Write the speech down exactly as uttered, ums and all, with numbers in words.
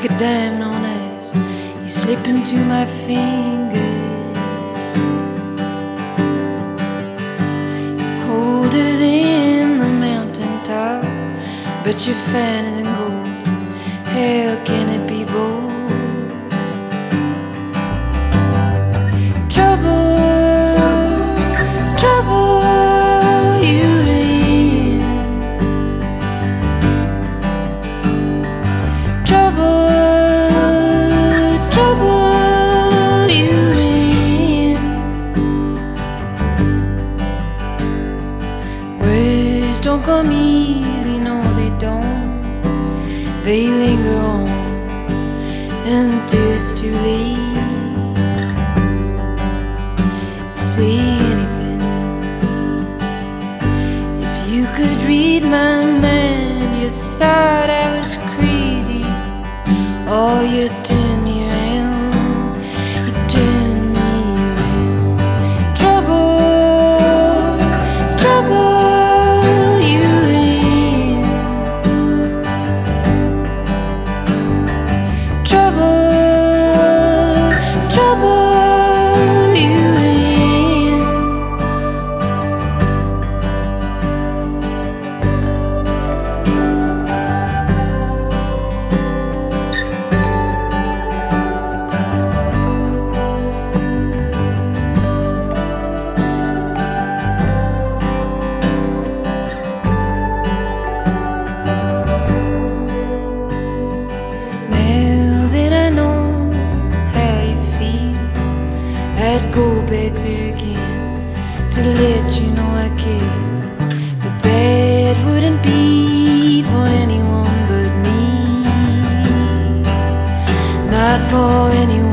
like a dime on ice. You slip into my fingers. You're colder than the mountaintop, but you're finer than gold. How can it be bold? Trouble, trouble you in. Trouble, trouble you in. Words don't come easy, no they don't. They linger on until it's too late to say anything. If you could read my mind, you thought I was crazy. Oh, you turned me around, you turned me around. Trouble, trouble you in. Trouble, trouble you in. Now that I know how you feel, I'd go back there again to let you know I care. But that wouldn't be for anyone but me, not for anyone.